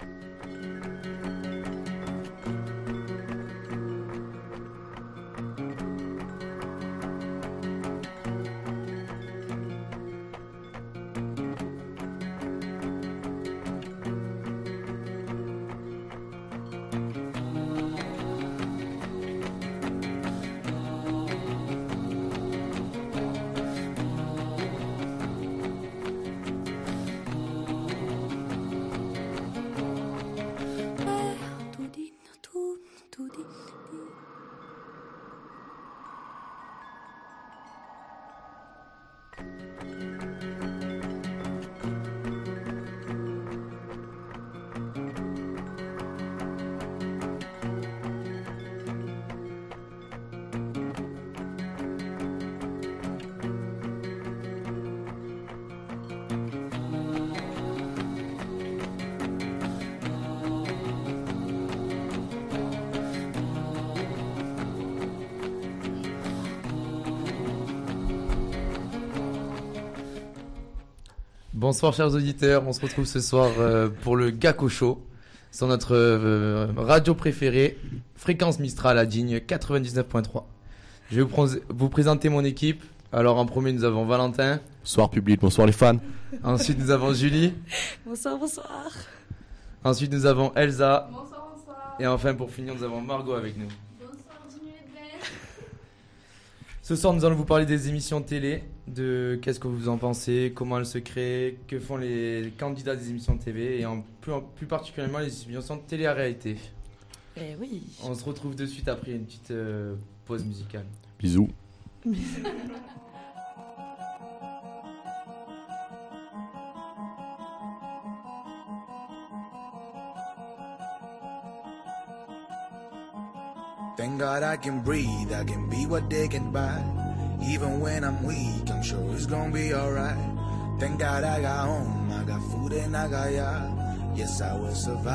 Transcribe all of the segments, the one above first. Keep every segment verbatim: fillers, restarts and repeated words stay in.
Bonsoir chers auditeurs, on se retrouve ce soir euh, pour le Gakko Show sur notre euh, radio préférée, Fréquence Mistral à Digne quatre-vingt-dix-neuf point trois. Je vais vous, pr- vous présenter mon équipe. Alors en premier nous avons Valentin. Bonsoir public, bonsoir les fans. Ensuite nous avons Julie. Bonsoir, bonsoir. Ensuite nous avons Elsa. Bonsoir, bonsoir. Et enfin pour finir nous avons Margot avec nous. Bonsoir, Jimmy Ledler. Ce soir nous allons vous parler des émissions télé, de qu'est-ce que vous en pensez, comment elles se créent, que font les candidats des émissions T V et en plus, en plus particulièrement les émissions de télé à réalité. Eh oui. On se retrouve de suite après une petite euh, pause musicale. Bisous. Thank God I can breathe, I can be what they can buy. Even when I'm weak, I'm sure it's gonna be alright. Thank God I got home, I got food and I got yard. Yes, I will survive.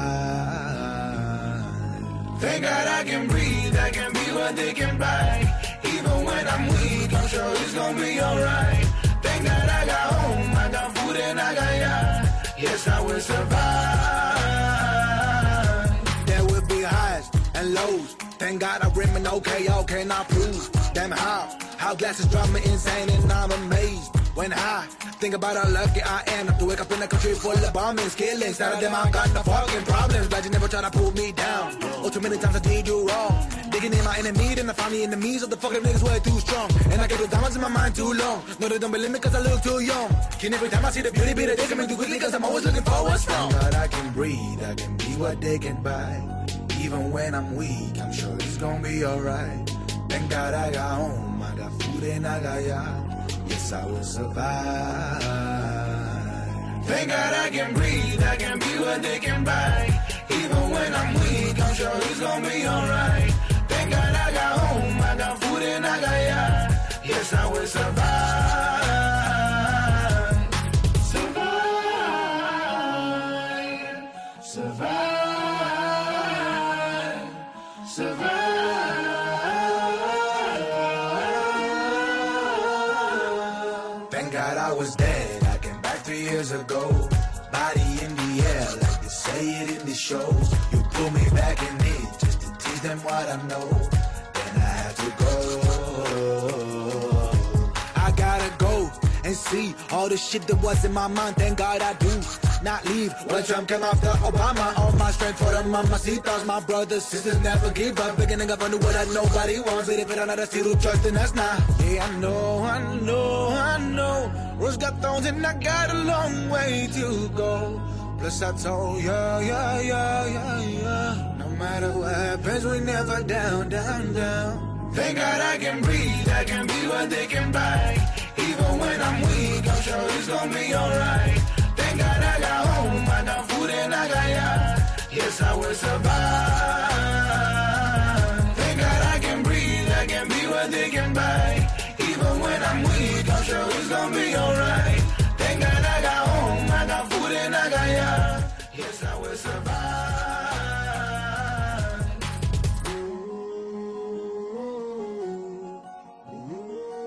Thank God I can breathe, I can be what they can buy. Even when I'm weak, I'm sure it's gonna be alright. Thank God I got home, I got food and I got yard. Yes, I will survive. There will be highs and lows. Thank God I remain okay, okay, not prove. Damn how, how glasses drive me insane and I'm amazed. When I think about how lucky I am to wake up in a country full of bombings, killings. None of them I got no fucking problems, but you never try to pull me down. Oh, too many times I did you wrong. Digging in my enemy, then I found the enemies of the fucking niggas way too strong. And I get the diamonds in my mind too long. No, they don't believe me cause I look too young. And every time I see the beauty, be the day coming too quickly cause I'm always looking for what's wrong. But I can breathe, I can be what they can buy. Even when I'm weak, I'm sure it's gonna be alright. Thank God I got home, I got food and I got yard. Yes, I will survive. Thank God I can breathe, I can be what they can buy. Even when I'm weak, I'm sure it's gonna be alright. Thank God I got home, I got food and I got yard. Yes, I will survive. Survive. Survive. Survive. Thank God I was dead, I came back three years ago. Body in the air, like they say it in the shows. You pull me back in it, just to teach them what I know. Then I had to go. I gotta go and see all the shit that was in my mind. Thank God I do not leave. When Trump came after Obama, all my strength for the mamacitas. My brothers, sisters never give up. Big nigga for what that nobody wants. But if it another see who trust, then that's not. Yeah, I know, I know, I know. Rose got thorns and I got a long way to go. Plus I told ya, yeah, yeah, yeah, yeah. No matter what happens, we never down, down, down. Thank God I can breathe, I can be what they can buy. Even when I'm weak, I'm sure it's gonna be alright. Thank God I got home, I got food and I got yard. Yes, I will survive. Thank God I can breathe, I can be what they can buy. Even when I'm weak, I'm sure it's gonna be alright. Thank God I got home, I got food and I got yard. Yes, I will survive.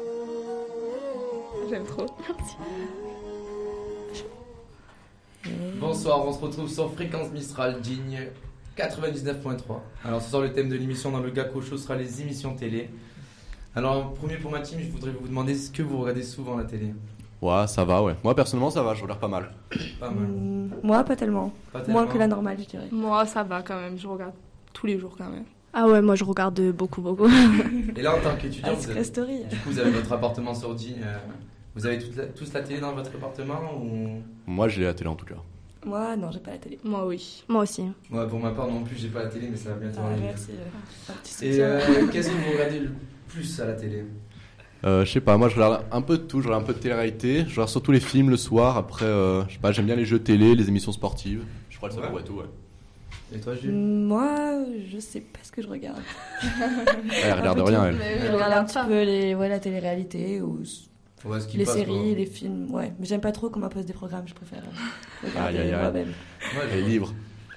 J'aime trop. Merci. Bonsoir, on se retrouve sur Fréquence Mistral, Digne quatre-vingt-dix-neuf point trois. Alors ce soir le thème de l'émission dans le Gacko Show sera les émissions télé. Alors premier pour ma team, je voudrais vous demander ce que vous regardez souvent à la télé. Ouais, ça va, ouais. Moi, personnellement, ça va, je regarde pas mal. Pas mal. Mmh, moi, pas tellement. Pas tellement. Moins que la normale, je dirais. Moi, ça va quand même. Je regarde tous les jours quand même. Ah ouais, moi je regarde beaucoup, beaucoup. Et là en tant qu'étudiant, Ah, vous Secret avez, Story. du coup vous avez votre appartement sur Digne. euh, Vous avez toute la, tous la télé dans votre appartement ou... Moi, j'ai la télé en tout cas. Moi, non, j'ai pas la télé. Moi, oui. Moi aussi. Moi pour ma part non plus j'ai pas la télé mais ça va bientôt Ah, arriver. merci. euh, un petit Et soutien. euh, qu'est-ce que vous regardez le plus à la télé? Euh, je sais pas, moi je regarde un peu de tout, je regarde un peu de télé-réalité, je regarde surtout les films le soir, après, euh, je sais pas, j'aime bien les jeux télé, les émissions sportives, je crois que ça Ouais. pourrait tout, ouais. Et toi Jules? Moi, je sais pas ce que je regarde. Ouais, elle regarde rien, elle. Mais oui, Je on regarde un regarde petit pas. peu les, ouais, la télé-réalité ou s- Ouais, ce qui les passe, séries, quoi. les films. Ouais, mais j'aime pas trop qu'on m'impose des programmes, je préfère euh, regarder Aïe, aïe, aïe. moi-même. Ouais, Elle est libre.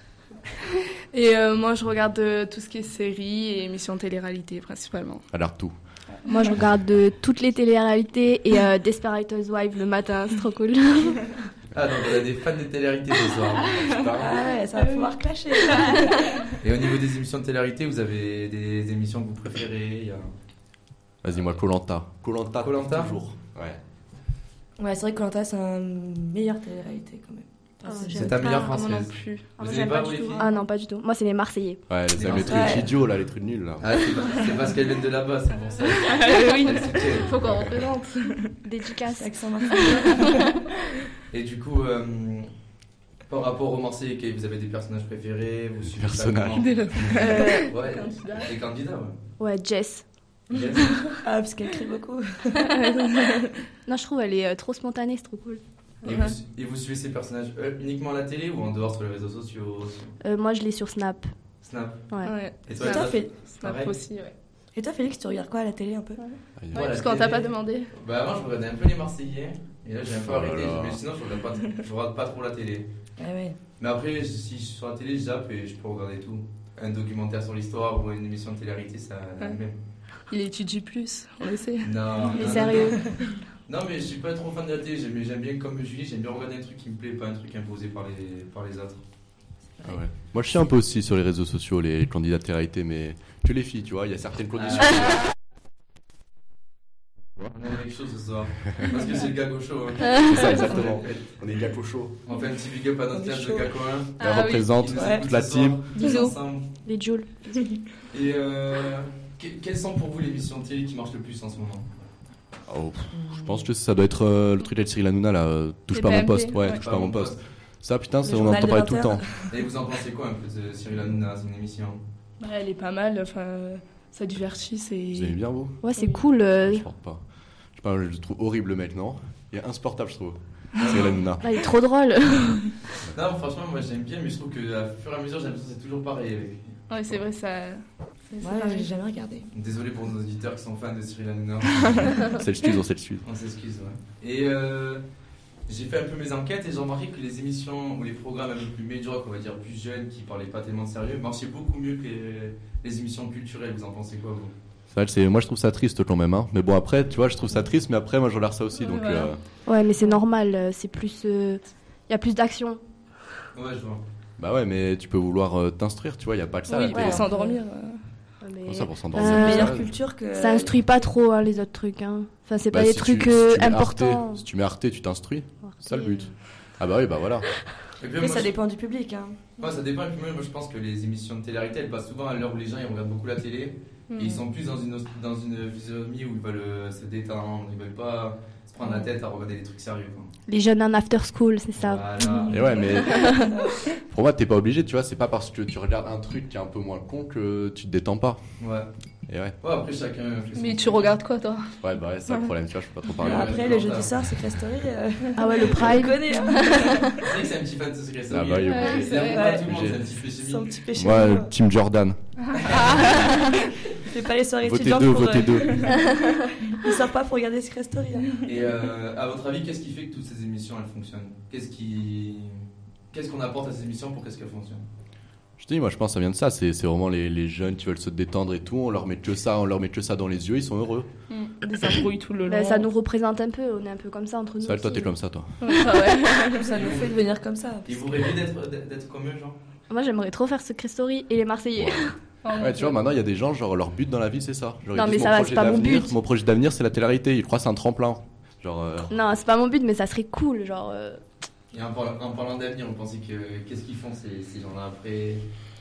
Et euh, moi, je regarde euh, tout ce qui est séries et émissions télé-réalité principalement. Elle regarde tout. Moi je regarde de toutes les télé-réalités et euh, Desperate Housewives le matin, c'est trop cool. Ah donc on a des fans de télé-réalité ce soir. Ah ouais, ça va pouvoir clasher. Et au niveau des émissions de télé-réalité, vous avez des émissions que vous préférez? Il y a... Vas-y, moi, Koh-Lanta. Koh-Lanta, Koh-Lanta toujours. Ouais. Ouais, c'est vrai que Koh-Lanta, c'est un meilleur télé-réalité quand même. Ah, c'est- j'aime C'est ta pas. meilleure Ah, moi non française. plus. Ah, Vous moi, aimez j'aime pas, pas vous, du les tout. filles? Ah non, pas du tout. Moi c'est les Marseillais. Ouais, les aiment les trucs Ouais. idiots, là, les trucs nuls, là. Ah, c'est, c'est parce qu'elles viennent de là-bas, c'est pour ça. oui, C'est il faut qu'on représente. Dédicace. Accent marseillais. Et du coup, euh, par rapport aux Marseillais, que- vous avez des personnages préférés? Vous suivez ça Personnages. comment? Des- Euh, Ouais, Candidats. des candidats, ouais. Ouais, Jess. Yes. ah, parce qu'elle crie beaucoup. Non, je trouve elle est euh, trop spontanée, c'est trop cool. Et, vous, et vous suivez ces personnages euh, uniquement à la télé ou en dehors sur les réseaux sociaux aussi? Euh, moi je l'ai sur Snap. Snap. Ouais. Ouais. Et Et toi, toi, Elsa? Fé- Snap Pareil. aussi, ouais. Et toi, Félix, tu regardes quoi à la télé un peu? Aïe, Ouais, Voilà, parce qu'on t'a télé. pas demandé. Bah avant je regardais un peu les Marseillais et là j'ai un peu Oh là arrêté, là. mais sinon je regarde pas, je regarde pas trop la télé. Ah ouais. Mais après si je suis sur la télé je zappe et je peux regarder tout. Un documentaire sur l'histoire ou une émission de télé-réalité ça Ouais. même. Il étudie plus, on le sait. Non. Mais non, sérieux. Non mais je suis pas trop fan de la télé, j'aime, j'aime bien comme Julie, j'aime bien regarder un truc qui me plaît, pas un truc imposé par les, par les autres. Ah ouais. Moi, je suis un peu aussi sur les réseaux sociaux, les candidats de télé-réalité, mais que les filles, tu vois, il y a certaines conditions. On est quelque chose ce soir. Parce que c'est le Gacko Show. Hein. C'est ça, exactement. On est Gacko Show. On fait un petit big up à notre On est classe chaud. de Gacko un. Elle Ah oui. représente Qui nous Ouais. écoute toute la ce soir, team. tous Bisous. ensemble. Les Jules. Et euh, que- quelles sont pour vous les émissions de télé qui marchent le plus en ce moment? Oh, pff, je pense que ça doit être euh, le truc de Cyril Hanouna, là. euh, touche Les pas à mon P M P, poste. Ouais, ouais. touche pas à mon poste. Ça, putain, ça, Le on journal entend de parler tout le vingt temps. heures. Et vous en pensez quoi un peu de Cyril Hanouna, son émission? Bah, elle est pas mal, enfin, ça divertit, c'est... Vous aimez bien, vous? Ouais, c'est Oui. cool. euh, Je porte pas. Je sais pas, je le trouve horrible, le mec, non? Il est insupportable, je trouve. Cyril Hanouna. ah, il est trop drôle. Non, franchement, moi j'aime bien, mais je trouve que à fur et à mesure, j'ai l'impression que c'est toujours pareil. Avec... Ouais, c'est vrai, ça... c'est- c'est Ouais, pareil. j'ai jamais regardé. Désolé pour nos auditeurs qui sont fans de Cyril Hanouna. C'est le studio, c'est le studio. On s'excuse, ouais. Et euh, j'ai fait un peu mes enquêtes et j'ai remarqué que les émissions ou les programmes un peu plus médiocres, on va dire plus jeunes, qui parlaient pas tellement de sérieux, marchaient beaucoup mieux que les, les émissions culturelles. Vous en pensez quoi, vous? C'est vrai, c'est- moi, je trouve ça triste quand même. Hein. Mais bon, après, tu vois, je trouve ça triste, mais après, moi, je regarde ça aussi. Ouais, Donc, voilà. euh, Ouais, mais c'est normal. euh, C'est plus. Il y a plus d'action. Ouais, je vois. bah ouais, mais tu peux vouloir euh, t'instruire, tu vois, il n'y a pas que ça. à Oui, la pour télé. ouais. s'endormir. euh. Ouais, mais Comme ça, pour Euh, s'endormir. C'est une meilleure ça, culture que. ça instruit pas trop hein, les autres trucs. Hein. Enfin, c'est bah, pas des si trucs tu- si euh, tu mets Arte, importants. si tu mets Arte, tu t'instruis. C'est ça le but. Après, Ah bah oui, bah voilà. Et puis, Après, moi, ça je- dépend du public. Hein. Ouais, ça dépend. Et puis moi, je pense que les émissions de télé-réalité, elles passent souvent à l'heure où les gens ils regardent beaucoup la télé. Hmm. Et ils sont plus dans une, dans une physionomie où ils veulent euh, se détendre, ils veulent pas se prendre la tête à regarder des trucs sérieux. Quoi. Les jeunes en after school, c'est ça. Voilà. Et ouais, mais pour moi, t'es pas obligé, tu vois. C'est pas parce que tu regardes un truc qui est un peu moins con que tu te détends pas. Ouais. Et ouais, Ouais, après chacun fait son Mais tu truc. regardes quoi, toi? ouais, bah ouais, c'est ça le problème, tu vois. Je peux pas trop parler. Ouais. Après, le jeudi soir, c'est Secret Story. Euh... Ah ouais, le On le Prime. connaît. Hein. C'est vrai que c'est un petit fan de Secret Story. Ah bah, il est Ouais, obligé. c'est vrai. C'est pas tout le monde, Obligé. c'est un petit péché Son mignon. petit péché. Moi, mignon. le Team Jordan. Il fait pas les soirées Votez étudiantes deux, pour. votez euh, deux. Il sort pas pour regarder Secret Story. Hein. Et euh, à votre avis, qu'est-ce qui fait que toutes ces émissions elles fonctionnent? Qu'est-ce qui, qu'est-ce qu'on apporte à ces émissions pour qu'est-ce qu'elles fonctionnent? Je te dis, moi je pense que ça vient de ça, c'est, c'est vraiment les, les jeunes qui veulent se détendre et tout, on leur met que ça, on leur met que ça dans les yeux, ils sont heureux. Mm. Des embrouilles tout le long. Bah, ça nous représente un peu, on est un peu comme ça entre nous. Ça, toi aussi. t'es comme ça toi. Ah ouais. Ça nous fait devenir comme ça. Et vous rêvez d'être, d'être d'être comme eux, genre? Moi j'aimerais trop faire Secret Story et les Marseillais. Oh, mon Ouais, tu Dieu. vois, maintenant il y a des gens, genre leur but dans la vie c'est ça. Genre, ils Non, disent, mais mon ça va, projet c'est pas mon d'avenir- but. Mon projet d'avenir c'est la télé-réalité, ils croient que c'est un tremplin. Genre, euh, Non, c'est pas mon but, mais ça serait cool, genre. euh, Et en parlant, en parlant d'avenir, vous pensez que qu'est-ce qu'ils font ces, ces gens-là après?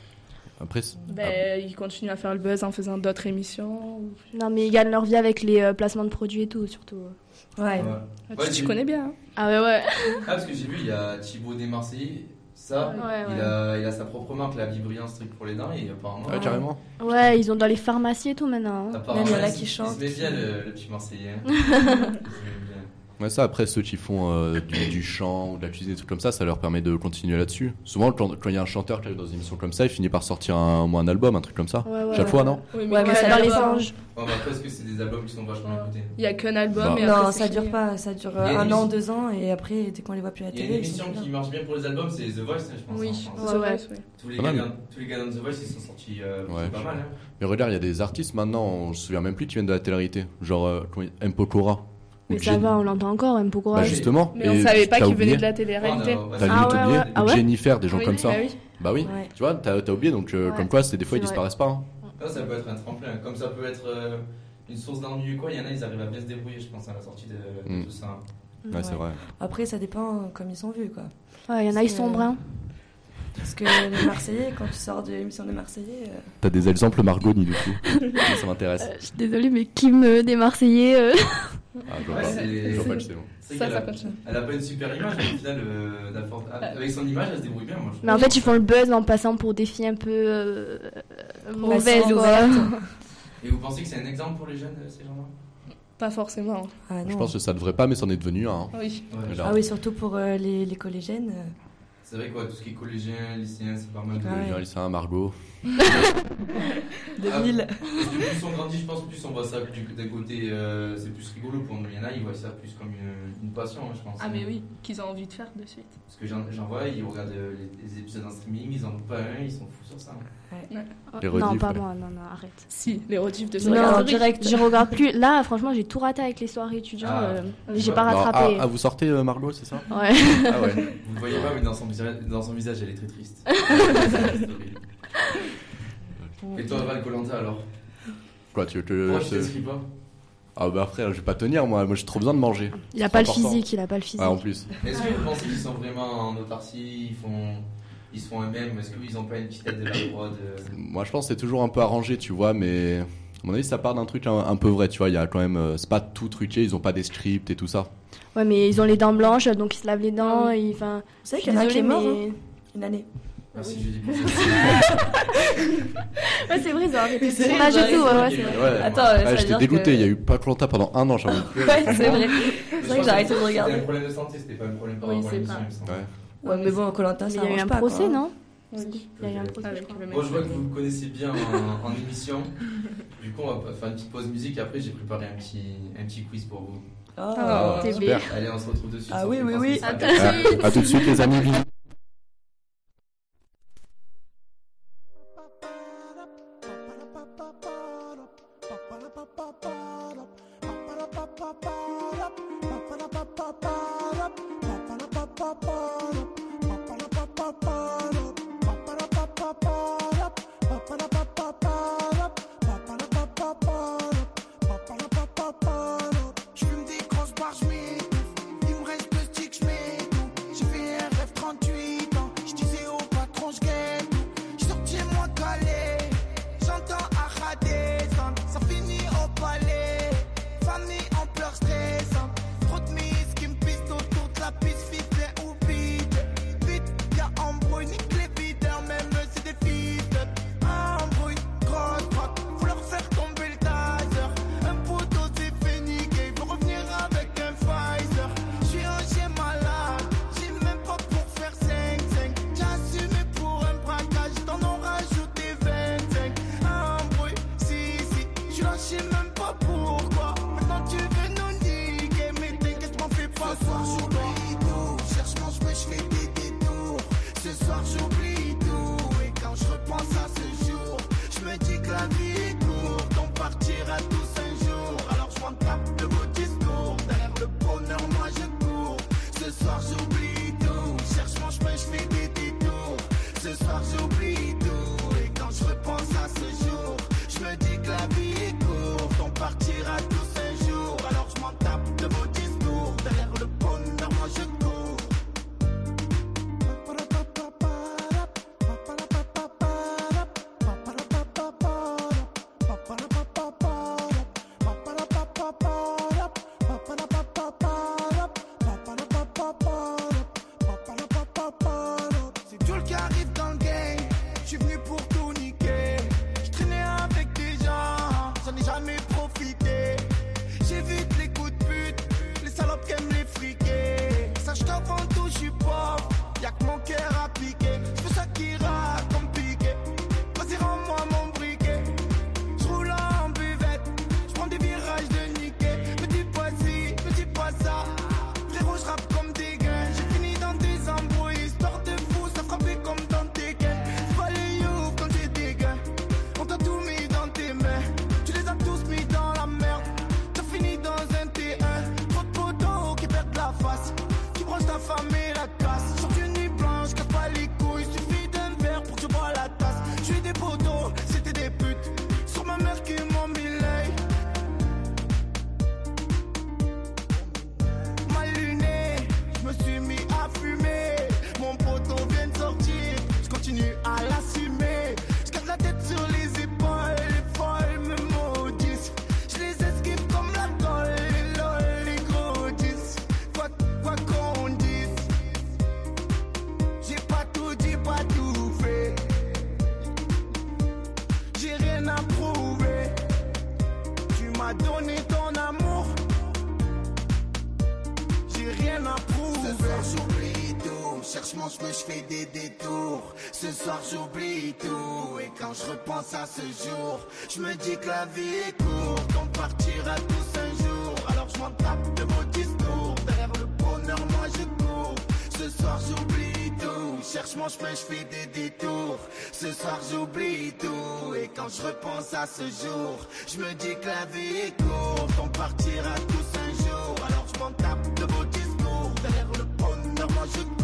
après, c'est- Ben, ils continuent à faire le buzz en faisant d'autres émissions. ou- Non, mais ils gagnent leur vie avec les euh, placements de produits et tout, surtout. Ouais. Ouais. Ah, Ouais, tu, tu j'ai- connais bien. Hein. Ah ouais, ouais. Ah, parce que j'ai vu, il y a Thibaut des Marseillais, ça, Ouais, il, ouais. a, il a sa propre marque, la Vibrillance Truc pour les dents, et apparemment. ouais, carrément. Ouais, ils ont dans les pharmacies et tout maintenant. hein. apparemment, Même il y en a il- qui chantent, Il se met bien qui- le, le petit Marseillais. hein. Il se met bien. Ouais, ça, après, ceux qui font euh, du, du chant ou de la cuisine, des trucs comme ça, ça leur permet de continuer là-dessus. Souvent, quand quand il y a un chanteur qui arrive dans une émission comme ça, il finit par sortir un, au moins un album, un truc comme ça. Ouais, ouais, Chaque ouais. fois, non? Oui, Ouais, mais qu'un ça Dans les album. anges. Ouais, mais après, est-ce que c'est des albums qui sont vachement Ouais. écoutés? Il y a qu'un album. Bah. et après, Non, c'est ça fini. dure pas, ça dure Il y a euh, une un an, émission- deux ans, et après, dès qu'on les voit plus à la Il y a télé. une ils sont émission plus là. qui marche bien pour les albums, c'est The Voice, hein, je pense. Oui, en France. The Ouais, ouais. Voice, oui. Tous les, Ah, gars non, dans, tous les gars dans The Voice, ils sont sortis euh, Ouais, pas je- mal. Hein. Mais regarde, il y a des artistes maintenant, on se souvient même plus qui viennent de la télé-réalité. Genre, euh, comment il- M. Pokora. Mais Ou ça Jen- va, on l'entend encore, un peu Bah, courage. justement. Mais on Et savait pas t'as qu'il venait oublié. de la télé-réalité. Oh, non, T'as vas-y. Ah limite ouais, oublié. ouais. Ah Ou ouais Jennifer, des gens Oui, comme ça. bah oui. Bah oui. Ouais. Tu vois, t'as, t'as oublié, donc euh, Ouais. comme quoi, c'est des fois, ils C'est vrai. disparaissent pas. hein. Ah, ça peut être un tremplin, comme ça peut être euh, une source d'ennui ou quoi. Il y en a, ils arrivent à bien se débrouiller, je pense, à la sortie de, de Mm. tout ça. Ouais, c'est Ouais. vrai. Après, ça dépend comme ils sont vus, quoi. Ouais, il y en a, Parce ils sont que- bruns. Parce que les Marseillais, quand tu sors de l'émission des Marseillais, euh, T'as des exemples Margoni, du coup. Ça, ça m'intéresse. Euh, je suis désolée, mais Kim euh, des Marseillais. euh, Ah, je vois Ouais, pas. c'est- Je vois pas que c'est bon. C'est Ça, qu'elle ça a- continue. Elle a pas une super image, mais au final, euh, la for- avec son image, elle se débrouille bien. Moi, je Mais en fait, ils font le buzz en passant pour des filles un peu euh, euh, mauvaises, faciles, quoi. ouvertes. Et vous pensez que c'est un exemple pour les jeunes, euh, ces gens-là? Pas forcément. Ah, Je non. pense que ça devrait pas, mais c'en est devenu un. hein. Oui. Ouais, Déjà. Ah oui, surtout pour euh, les, les collégiennes. euh, C'est vrai quoi, tout ce qui est collégien, lycéen, c'est pas mal de. Ah ouais. J'ai un lycéen, Margot. de Ah, mille. Parce que plus on grandit, je pense, plus on voit ça du, d'un côté, euh, c'est plus rigolo pour nous. Il y en a, ils voient ça plus comme une, une passion, hein, je pense. Ah, mais oui, qu'ils ont envie de faire de suite. Parce que j'en, j'en vois, ils regardent euh, les, les épisodes en streaming, ils en loupent pas un, ils sont fous sur ça. Les non, rediffs, pas ouais. moi, non, non, arrête. Si, les rediffs de Je Secret regarde en Story. direct. Je regarde plus. Là, franchement, j'ai tout raté avec les soirées étudiants. Ah. euh, Ah, j'ai je pas Non, ah, rattrapé. ah, vous sortez euh, Margot, c'est ça? Ouais. Ah ouais. Vous le voyez pas, mais dans son visage, dans son visage elle est très triste. Et toi, Val Colanta alors? Quoi, tu veux que Pourquoi je tu te- t'inscris pas? Ah bah frère, je vais pas tenir moi, moi j'ai trop besoin de manger. Il a C'est pas le important. physique, il a pas le physique. Ah en plus. Est-ce que vous pensez qu'ils sont vraiment en autarcie, ils font, ils se font eux-mêmes? Est-ce qu'ils ont pas une petite tête de la prod? euh, Moi je pense que c'est toujours un peu arrangé, tu vois, mais à mon avis ça part d'un truc un, un peu vrai, tu vois, il y a quand même, euh, c'est pas tout truqué, ils ont pas des scripts et tout ça. Ouais, mais ils ont les dents blanches, donc ils se lavent les dents. Ah et, enfin, Vous savez je qu'il y en a un suis qui est mort désolée, hein, une année. Merci Julie. pour mais- Ouais, c'est vrai, ils ont arrêté le C'est vrai, tournage ils ont et tout. Ouais, arrêté. ouais, c'est vrai. Ouais. Attends, Ah, ça veut j'étais dire dégoûté, que- il y a eu pas Koh-Lanta pendant un an, j'avoue. Ouais, c'est vrai. C'est vrai que j'ai arrêté de regarder. C'était un problème de santé, c'était pas un problème par Oui, rapport à c'est l'émission, pas. il me semble. Ouais. Ouais, mais bon, Koh-Lanta, Mais ça il y a eu arrange un pas, procès, quoi. non Oui. Il y a eu un procès, je Avec crois. le mec. Bon, je vois que vous me connaissez bien en, en émission. Du coup, on va faire une petite pause musique. Après, j'ai préparé un petit, un petit quiz pour vous. Oh. Ah, T V. super. Allez, on se retrouve dessus. Ah sur oui, oui, Fréquence oui. Mistral. Ah, à tout de suite les amis. bisous. J'fume des grosses barres, j'm'étouffe. Il me reste deux sticks, j'm'étouffe. J'ai fait un rêve trente-huit ans. J'disais au patron, j'gagne. J'sorti moi calé. J'entends Aha descendre. Ça finit au palais. Famille en pleurs stressant. Trop de miss qui me pissent autour de la piste. Filet ou vide. Vite, y'a embrouille. Nique les videurs, même c'est des fils de embrouille. Grosse droite, faut leur faire tomber le taser. Un poteau c'est fini, il faut revenir avec un Pfizer. J'suis un chien malade, j'ai même pas pour faire cinq cinq. J'ai assumé pour un braquage, t'en ont rajouté vingt-cinq. Embrouille, si si, j'suis là, j'sais même pas pourquoi. Maintenant tu veux nous niquer, mais t'inquiète, m'en fais pas. Ce soir j'oublie tout, cherche mon chemin, j'fais des détours. Ce soir j'oublie tout, et quand je famille la casse. Sur une nuit blanche, casse pas les couilles. Suffit d'un verre pour que je bois la tasse. Je suis des poteaux, c'était des putes. Sur ma mère qui m'ont mis l'œil. Mal luné, je me suis mis à fumer. Mon poteau vient de sortir, je continue à l'assumer. Je garde la tête sur les épaules, les folles me maudissent. Je les esquive comme la colle, les lol, les gros dix. Quoi, quoi qu'on dise, j'ai pas tout dit, pas tout fait. J'ai rien à prouver. Tu m'as donné ton amour, j'ai rien à prouver. Ce soir j'oublie tout, cherche mon chemin, je fais des détours. Ce soir j'oublie tout, et quand je repense à ce jour, je me dis que la vie est courte, on partira tous un jour. Alors je m'en tape de vos discours, derrière le bonheur moi je cours. Ce soir j'oublie tout, cherche mon chemin, je fais des détours. Ce soir j'oublie tout, et quand je repense à ce jour, je me dis que la vie est courte, on partira tous un jour. Alors je m'en tape de vos discours, derrière le bonheur moi je cours.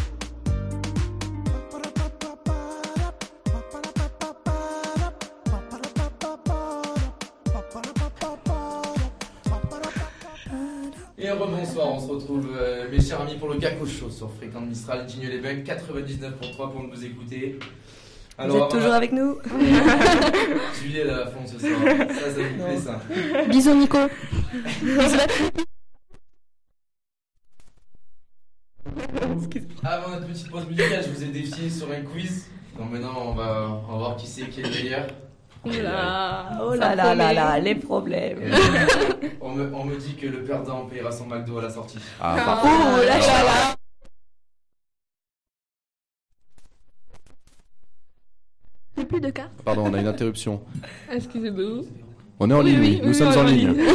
Et rebonsoir, on se retrouve euh, mes chers amis pour le Gacko Show sur Fréquence Mistral, Digne les Bugs, quatre-vingt-dix-neuf virgule trois pour nous écouter. Vous êtes toujours avec nous. Julie elle est à fond ce soir, ça ça vous plaît ça. Bisous Nico. Avant notre petite pause musicale, je vous ai défié sur un quiz. Donc maintenant on va, on va voir qui c'est qui est le meilleur. Oula. Oh là là là là, les problèmes. on, me, on me dit que le perdant payera son McDo à la sortie. Ah, Ah. par Oh là là là. J'ai plus de cartes. Pardon, on a une interruption. Excusez-moi. On est en Oui, ligne, oui, oui, nous oui, sommes on est en en ligne. ligne.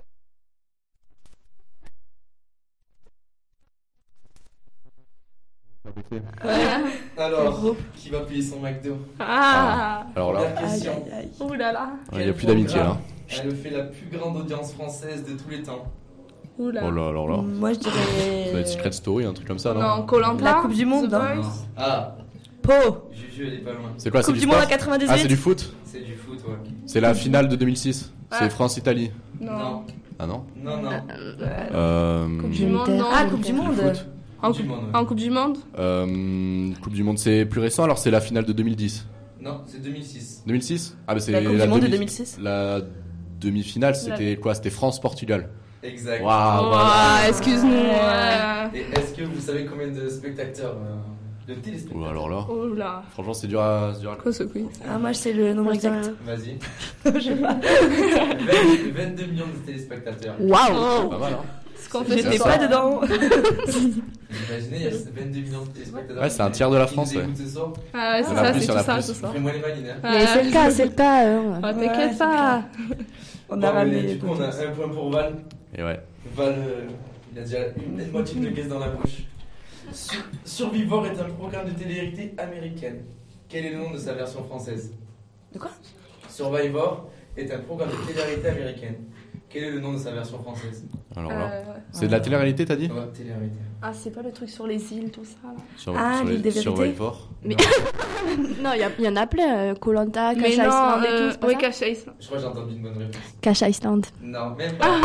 Alors, qui va payer son McDo? Ah. Alors là, Première question. Aïe, aïe, aïe. Ouh là là. il n'y a plus d'amitié là. Elle fait la plus grande audience française de tous les temps. Ouh là. Oh là, alors là. Moi je Ça doit être dirais. Secret Story, un truc comme ça, non? Non, Koh-Lanta. La Coupe du Monde, The hein. Voice. Ah, Po. Juju elle est pas loin. C'est quoi, c'est Coupe du du Monde sport en quatre-vingt-dix-huit. Ah, c'est du foot? C'est du foot, ouais. C'est la finale de deux mille six. C'est Ah. France-Italie. Non. Ah non? Non, non. Euh... Coupe du Monde, non. Ah, Coupe du Monde. foot. En Coupe du coupe, Monde, ouais. en coupe du Monde. Euh, Coupe du Monde, c'est plus récent, alors c'est la finale de deux mille dix. Non, c'est deux mille six. deux mille six? Ah, bah c'est La Coupe du Monde de demi- deux mille six. La demi-finale, c'était quoi? C'était France-Portugal. Exact. Waouh, Oh, voilà. excuse-moi. Et est-ce que vous savez combien de spectateurs, euh, de Ouh, téléspectateurs? alors là, Oh là. franchement, c'est dur à. c'est dur à- Quoi ce quiz? Ah, moi je sais le nombre exact. Vas-y. Je sais pas. vingt- vingt-deux millions de téléspectateurs. Waouh. Pas mal, hein? Ce qu'on fait J'étais ce pas soir. dedans. Vous imaginez, il y a vingt-deux millions de téléspectateurs. Ouais, c'est un tiers de la qui France, nous ouais. écoutent ce soir. Ah ouais, Il c'est y en a ça, plus, c'est il y en tout a ça, plus. ce soir. Ferez-moi les malines, hein. Mais c'est le cas, c'est le cas. hein. Ah, Ouais, t'inquiète c'est pas. On Bon, a mais ramené. du coup, on a un point pour Val. Et ouais. Val, euh, il a déjà une, une moitié de caisse dans la bouche. Sur- Survivor est un programme de télé-réalité américaine. Quel est le nom de sa version française? De quoi? Survivor est un programme de télé-réalité américaine. Quel est le nom de sa version française? Alors là. Euh, C'est de la télé-réalité, t'as dit? Ouais, télé-réalité. Ah, c'est pas le truc sur les îles, tout ça là. Sur, Ah, sur l'île les- des vérités. Survivor. Non, il y, y en a plein. Koh-Lanta, Mais Cash non, Island et euh, tout. c'est pas oui, ça Cash Island. Je crois que j'ai entendu une bonne réponse. Cash Island. Non, même pas.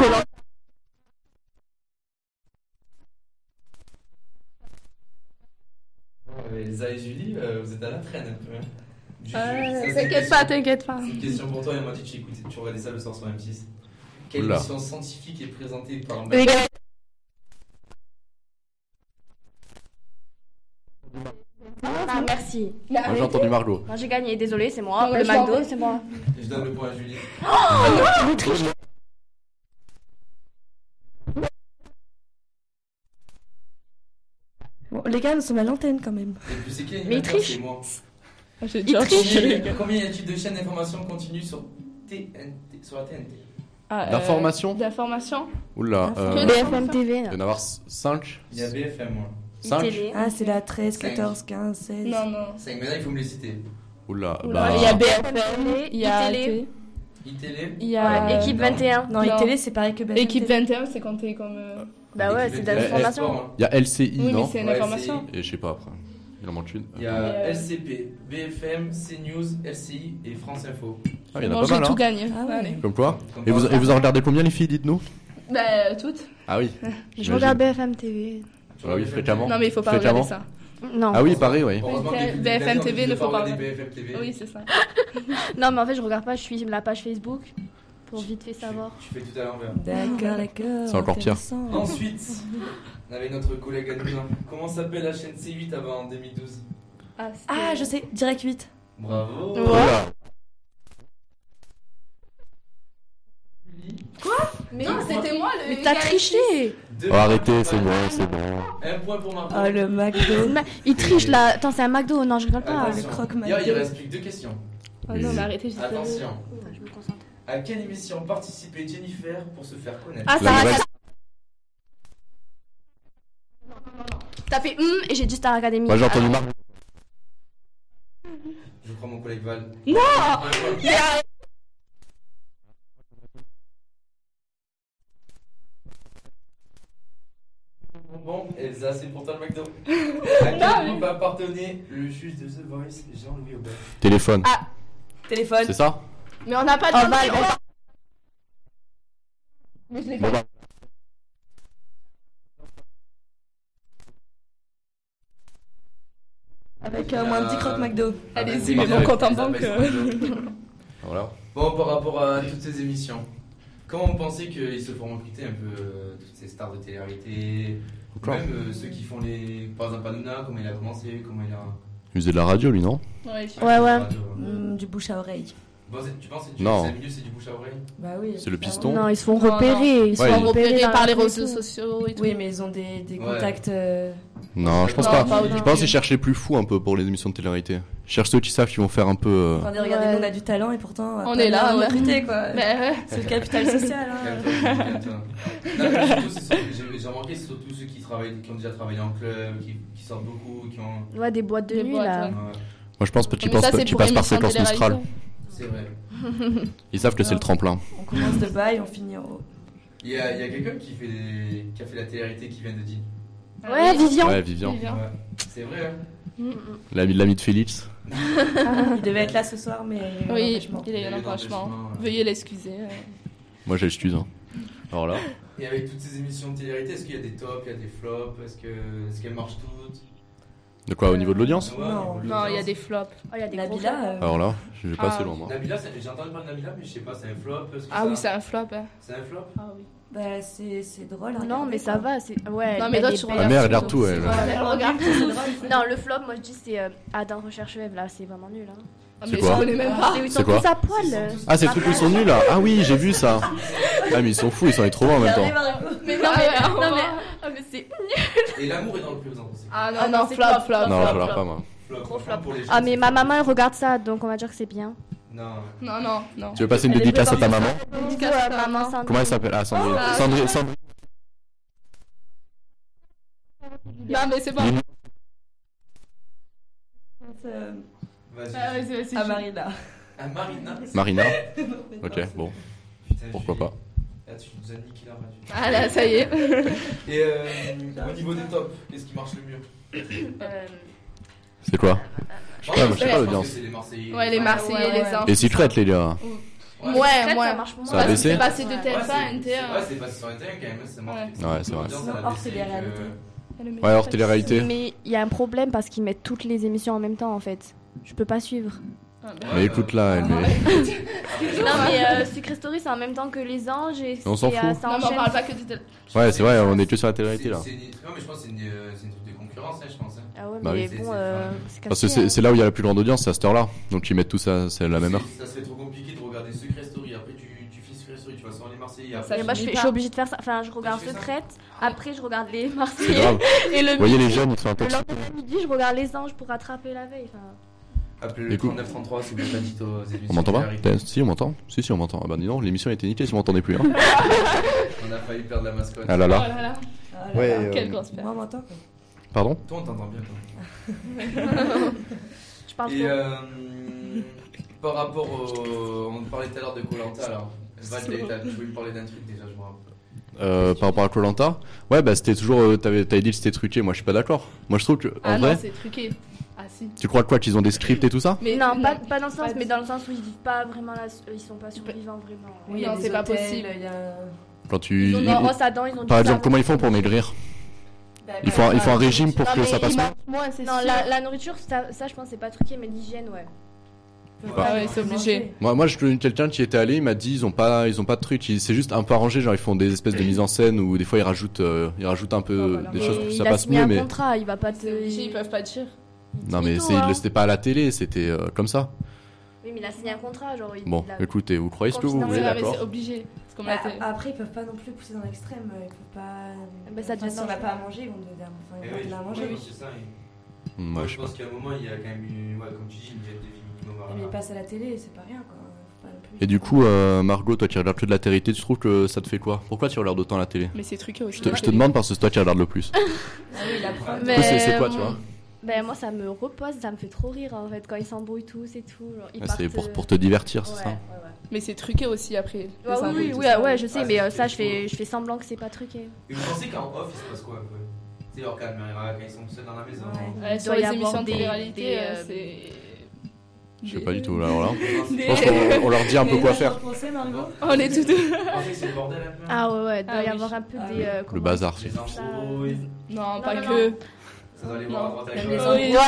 Euh, Elsa et Julie, euh, vous êtes à la traîne un peu. Hein. Juju, ça, Euh, c'est une T'inquiète question- pas, t'inquiète pas. C'est une question pour toi, et m'a dit que tu écoutais, tu regardais ça le soir sur M six. Quelle Oula. émission scientifique est présentée par Les gars. Ah, merci. Moi j'ai entendu Margot. Moi j'ai gagné, désolé, c'est moi. Ouais, Le je McDo, t'en- c'est moi. Je donne le point à Julie. Bon, les gars, nous sommes à l'antenne quand même. Et puis c'est qui Mais il l'animateur? triche. C'est moi. J'ai Il déjà triche. triché. Combien, combien y a-t-il de chaînes d'information continue sur T N T, sur la T N T? Ah, euh, D'information D'information. Oula. Que Euh, B F M T V. il doit y en avoir cinq. Il y a B F M, moi. cinq. Télé. Ah, c'est la treize, Cinq. quatorze, quinze, seize. Non, non. cinq, maintenant il faut me les citer. Oula. Oula, Bah, il y a B F M, Télé, il y a iTélé. T. iTélé. Il y a Ouais, Équipe vingt et un. Non, Non. iTélé, c'est pareil que B F M Équipe T V. vingt et un, c'est compté comme. euh, Bah ouais, c'est de Équipe l'information. Sport, hein. Il y a L C I, Oui, mais non c'est une Ouais, information. Et je sais pas après. Il en manque une. Il y a Mais, euh, L C P, B F M, CNews, L C I et France Info. Ah, il y en a Bon, pas j'ai mal, tout hein. gagné. Ah ouais. Allez. Comme quoi Comme et vous, par et vous en hasard. regardez combien les filles, dites-nous? Bah, toutes. Ah oui. Je j'imagine. regarde B F M T V. Tu Ah oui, vois, fréquemment. Non, mais il faut pas Fréquemment. regarder ça. Non. Ah oui, pareil, oui. Heureusement que depuis B F M des T V années, ne on faut pas regarder regarder. B F M T V. Oui, c'est ça. Non, mais en fait, je regarde pas, je suis la page Facebook pour vite fait savoir. Tu fais tout à l'envers. D'accord, d'accord. C'est encore pire. intéressant. Ensuite, avec notre collègue à nous, hein. Comment s'appelle la chaîne C huit avant en deux mille douze? Ah, c'était- Ah, je sais, Direct huit. Bravo. Ouais. Voilà. Mais non, c'était moi le. Mais t'as gars- triché. Deux Oh, arrêtez, points c'est pour bon, Marco. c'est bon. Un point pour Marco. Oh, le McDo. Ma- Il triche là. Attends, c'est un McDo. Non, je rigole pas. Attention. le croque Il y a- il McDo. reste plus que deux questions. Oh non, mais arrêtez, je Attention. Attends, je me concentre. À quelle émission participait Jennifer pour se faire connaître? Ah, La ça nouvelle- T'as fait hum et j'ai dit Star Academy. Moi j'ai entendu Marc. Je crois mon collègue Val. Non. Bon, Elsa, c'est pour toi le McDo. À quel groupe appartenait le juge de The Voice, Jean-Louis Aubert? Téléphone. Téléphone. C'est ça? Mais on n'a pas de. Oh, Val, on- Mais je l'ai Bon, bah, Avec euh, moins dix croque McDo. Allez-y, Ah, mais vas-y, mon compte en Elsa, banque, paye euh. son McDo. voilà. Bon, par rapport à toutes ces émissions, comment vous pensez qu'ils se font recruter un peu euh, toutes ces stars de télé-réalité? Ou Encore. même euh, ceux qui font les. Par exemple, Hanouna, comment il a commencé, comment il a. Il faisait de la radio, lui, non? Ouais, je- Ouais, ouais. Radio, hein. Mm, du bouche à oreille. Bon, c'est- tu penses que tu- Non. c'est le mieux, c'est du bouche à oreille? Bah oui. C'est le évidemment. piston. Non, ils se font Non, repérer. Ils se Ouais, font ils- repérer Repéré dans par la les rue et réseaux tout. sociaux et tout. Oui, mais ils ont des, des Ouais. contacts. euh, Non, je pense Non, pas. pas au Je début. pense qu'ils cherchent les plus fous un peu pour les émissions de télé-réalité. Ils cherchent ceux qui savent qu'ils vont faire un peu. euh, Attendez, regardez, Ouais. nous on a du talent et pourtant On pas est là, bien ouais. recruté quoi. Mais ouais. C'est le capital social. Hein. Calme-toi, calme-toi. Non, mais surtout, c'est surtout- j'ai j'ai remarqué, c'est surtout ceux qui, travaillent, qui ont déjà travaillé en club, qui, qui sortent beaucoup, qui ont. Ouais, des boîtes de Des nuit boîtes, là. ouais. Ouais, Moi, je pense que tu Mais passes, ça, c'est tu pour passes par émission fréquence Mistral. télé-réalité. c'est vrai. Ils savent que c'est le tremplin. On commence de bas et on finit en haut. Il y a, il y a quelqu'un qui, fait des- qui a fait la télé-réalité qui vient de dire. Ouais, Vivian. Ouais, Vivian. Vivian. Ouais, c'est vrai, hein. L'ami l'ami de Félix. Il devait être là ce soir, mais il y a eu un Oui, empêchement. il a eu Il y a un eu empêchement. l'empêchement, ouais. Veuillez l'excuser. euh. Moi, j'ai l'excuse. Hein. Alors là. Et avec toutes ces émissions de télé-réalité, est-ce qu'il y a des tops, il y a des flops? Est-ce que- est-ce qu'elles marchent toutes? De quoi, au niveau de l'audience? Ouais, Non. au niveau de Non, il y a l'audience. des flops. Oh, il y a des gros Nabila, euh, Alors là, je vais pas Ah, assez loin, moi. Nabila, c'est- j'ai entendu parler de Nabila, mais je sais pas, c'est un flop? Est-ce que Ah ça- oui, c'est un flop. hein. c'est un flop? Ah oui. bah, c'est c'est drôle. à Non, regarder, mais ça quoi. va. c'est- Ouais. Non, mais elle toi, est tu belle. Ma mère, elle regarde tout, elle. Ouais, Elle regarde c'est drôle. Non, le flop, moi je dis c'est euh, Adam Recherche Web là, c'est vraiment nul. Hein. Ah, C'est mais quoi je connais même pas. C'est où ils C'est sont quoi tous à poil. Ils sont euh. tous- Ah, c'est le truc où ils sont nuls là? Ah oui, j'ai vu ça. Ah, mais ils sont fous, ils sont allés trop loin en même temps. Regardez, Margot. Mais non, Ah mais, ouais, non, on mais, va. ah, mais c'est. Et l'amour est dans le présent aussi. Ah non, Ah non, non, c'est flop, flop, flop. Non, flop, je regarde flop. pas, moi. Flop, Gros franchement, flop. pour les gens, Ah, mais c'est ma flop. maman elle regarde ça, donc on va dire que c'est bien. Non. Non, non, non. Tu veux passer une Elle est dédicace à pas ta maman? Dédicace Ouais, à ta maman, maman. Sandrine. Comment elle s'appelle? Ah, Sandrine. Ah. Sandrine, Sandrine. Non, mais c'est pas. Lynn. Euh, Vas-y. Ah, vas-y, vas-y. À je- Marina. Ah, Marina. Marina. Ok, bon, Putain, pourquoi j'ai- pas. Là, tu nous as niqué la radio. Ah là, ça y est. Et euh, au niveau des tops, qu'est-ce qui marche le mieux? Euh, C'est quoi? Je sais pas, moi, je sais Ouais, pas pense l'audience. que c'est les Marseillais. Ouais, les Ouais, Marseillais, ouais, les ouais. uns. Les secrets, les gars. Ouais, Secrète, ouais. ça marche pour Ça moi. a Bah, baissé c'est passé de Ouais. Ouais, T F un à c'est- N T un. Ouais, c'est passé sur N T un quand même, ça marche. Ouais. Ouais, c'est vrai. L'audience, Sinon, elle a hors baissé télé-réalité. que- Ouais, hors télé-réalité. Mais il y a un problème parce qu'ils mettent toutes les émissions en même temps en fait. Je peux pas suivre. Ah, bah. Mais écoute là, elle est. Non mais euh, Secret Story c'est en même temps que Les Anges et On s'en c'est, fout. euh, ça Non, mais on enchaîne. parle pas que du télé. Ouais, c'est vrai, on est que sur la télé-réalité là. C'est- c'est une- Non, mais je pense que c'est une, euh, c'est une truc de concurrence, hein, je pense. hein. Ah ouais Bah mais oui. C'est- bon c'est- euh, enfin, c'est Parce que casse-pied, c'est hein. c'est là où il y a la plus grande audience, c'est à cette heure-là. Donc ils mettent tout ça, c'est la même heure. C'est- Ça serait trop compliqué de regarder Secret Story. Après, tu, tu fais Secret Story, tu vas sur les Marseillais. Ça Après, Et moi je, finit fais- pas. je suis obligée de faire ça. Enfin je regarde tu fais ça Secrète, après je regarde les C'est Marseillais grave. et le Vous voyez les midi, jeunes, ils sont le intoxiqués. lendemain midi je regarde Les Anges pour rattraper la veille. Enfin, appelez le Écoute. trente-neuf trente-trois si vous êtes addict aux émissions. On m'entend pas? télé-réalité. Putain, Si, on m'entend. Si, si, on m'entend. Ah bah dis donc, l'émission a été niquée si vous m'entendez plus. Hein. On a failli perdre la mascotte. Ah là Oh là. là là. Ah là Ouais, là. euh, Quelle grosse perte. Moi, on m'entend quoi. Pardon? Toi, on t'entend bien, toi. Je parle Et faux. euh, par rapport au. On parlait tout à l'heure de Koh-Lanta, là. Val, t'as- tu voulais me parler d'un truc déjà, je me rappelle. Euh, par rapport à Koh-Lanta, ouais, bah c'était toujours. euh, T'avais, t'avais dit que c'était truqué, moi je suis pas d'accord. Moi je trouve que, en Ah vrai, non, c'est truqué. Ah si. tu crois quoi? Qu'ils ont des scripts et tout ça? Mais non, pas, pas dans le sens, pas mais du- dans le sens où ils vivent pas vraiment là, ils sont pas survivants vraiment. Oui, il y a Non, des c'est pas hôtels, possible. il y a- Quand tu. Ils ont des ils- rosses à dents, ils ont du Par exemple, savon. comment ils font pour maigrir? Bah, Ils bah, font, un- ils bah, font un régime pour Non, que mais ça passe ils pas? mangent- Moi, c'est Non, sûr. la, la nourriture, ça, ça, je pense c'est pas truqué, mais l'hygiène, ouais. faut Bah. pas Ah ouais, c'est obligé. manger. Moi, moi, je connais quelqu'un qui était allé, il m'a dit ils ont pas, ils ont pas de trucs, ils- c'est juste un peu arrangé, genre ils font des espèces de mise en scène où des fois ils rajoutent, euh, ils rajoutent un peu Non, voilà. des Mais choses pour que il ça a passe signé mieux, un mais contrat, il va pas te. C'est obligé, ils peuvent pas dire. non, mais dit c'est, tout, hein. c'était pas à la télé, c'était euh, comme ça. Oui, mais il a signé un contrat, genre. Il, Bon, il a- écoutez, vous croyez ce que vous Confidentiel. voulez, Ah, mais d'accord? c'est obligé. C'est comme Bah, la télé. après, ils peuvent pas non plus pousser dans l'extrême. Ils peuvent pas. Bah, ça Enfin, devient si on n'a dangereux. pas à manger, ils vont te dire. Enfin, ils Eh vont oui, te la je- manger. oui, c'est ça. et- Moi, Moi, je je sais pense qu'à un moment, il y a quand même eu, ouais, comme tu dis, une diète de vie minimum. à- Mais ils passent à la télé, c'est pas rien quoi. Faut pas non plus- Et du coup, euh, Margot, toi qui regardes que de la télé, tu trouves que ça te fait quoi? Pourquoi tu regardes autant la télé? Mais c'est truqué aussi. Je te, je te demande parce que c'est toi qui regardes le plus. Ah oui, la preuve. Mais- Du coup, c'est, c'est quoi, tu vois? Ben moi ça me repose, ça me fait trop rire en fait quand ils s'embrouillent tous et tout. Genre, ils Ouais, partent, c'est pour, euh, pour te divertir, ouais, c'est ouais, ça? ouais. Mais c'est truqué aussi après. Ouais, les oui, embrouilles, oui, tout oui, ça. ouais, je sais, Ah, mais c'est euh, ça truqué, je fais, faut- je fais semblant que c'est pas truqué. Et vous pensez qu'en off, il se passe quoi un peu? Tu sais, leur caméra, quand ils sont seuls dans la maison. Ouais. Ouais, Il sur doit les y avoir émissions de des- télé-réalité, des, euh, euh, c'est. Je sais des- pas du tout, là, alors là. Des- Je pense qu'on on leur dit un peu quoi faire. Pensez, Margot On est tous deux. Vous pensez que c'est le bordel un peu? Ah ouais, ouais, il doit Ah y oui. avoir un peu Ah des. oui. euh, Le comment- bazar. Les ça, embrouilles, Non, pas non, que. ça doit aller voir à Non. droite à Même gauche. les Oui. embrouilles.